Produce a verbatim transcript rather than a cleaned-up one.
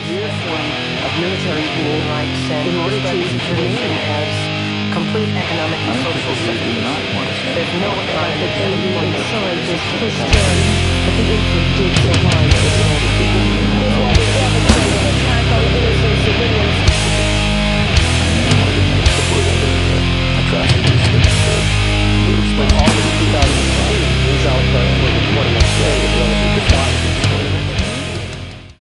severe form of military rule in order to remain as complete economic and social cities. There's no economy The there. Kennedy inside was pushed down, but the infant did survive the assault.